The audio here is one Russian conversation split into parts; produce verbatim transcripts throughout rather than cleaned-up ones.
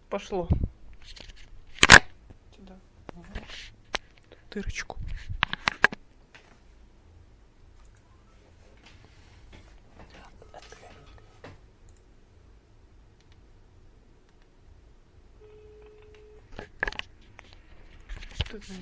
Пошло. Сюда. Ага. Дырочку. Что это?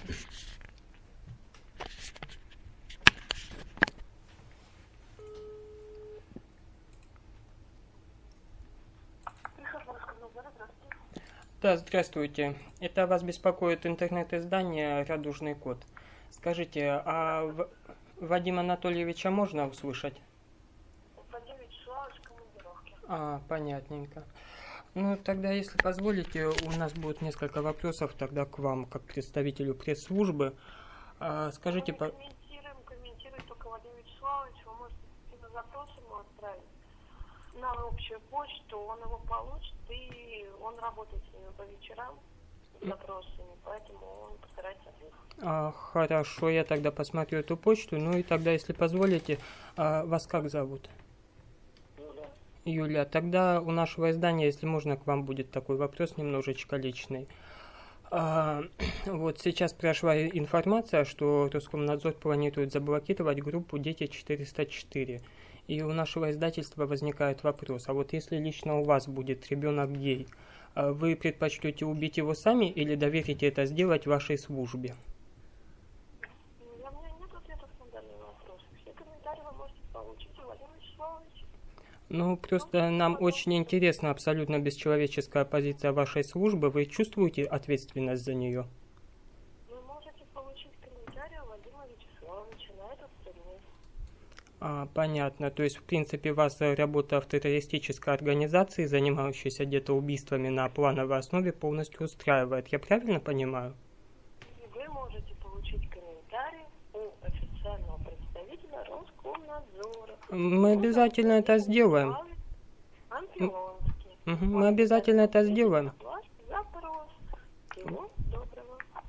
Да, здравствуйте. Это вас беспокоит интернет-издание «Радужный кот». Скажите, а В- Вадима Анатольевича можно услышать? Вадим Вячеславович, командировки. А, понятненько. Ну, тогда, если позволите, у нас будет несколько вопросов тогда к вам, как представителю пресс-службы. А, скажите, Мы по... не комментируем, комментирует только Вадим Вячеславович. Вы можете какие-то запросы ему отправить на общую почту, он его получит, и он работает с ними по вечерам, с запросами, поэтому он постарается ответить. а, хорошо, я тогда посмотрю эту почту. Ну и тогда, если позволите, а, вас как зовут? Юля. Юля, тогда у нашего издания, если можно, к вам будет такой вопрос немножечко личный. А, вот сейчас прошла информация, что Роскомнадзор планирует заблокировать группу «Дети четыреста четыре». И у нашего издательства возникает вопрос, а вот если лично у вас будет ребенок гей, а вы предпочтете убить его сами или доверите это сделать вашей службе? У меня нет ответов на данный вопрос. Все комментарии вы можете получить у Вадима Вячеславовича. Ну, просто нам очень интересна абсолютно бесчеловеческая позиция вашей службы. Вы чувствуете ответственность за нее? Вы можете получить комментарий у Вадима Вячеславовича на этот предмет. А, понятно. То есть, в принципе, вас работа в террористической организации, занимающейся где-то убийствами на плановой основе, полностью устраивает. Я правильно понимаю? И вы можете получить комментарий у официального представителя Роскомнадзора. Мы обязательно это сделаем. Антилонский. Мгм, мы обязательно это сделаем. Ваш запрос. Всего доброго.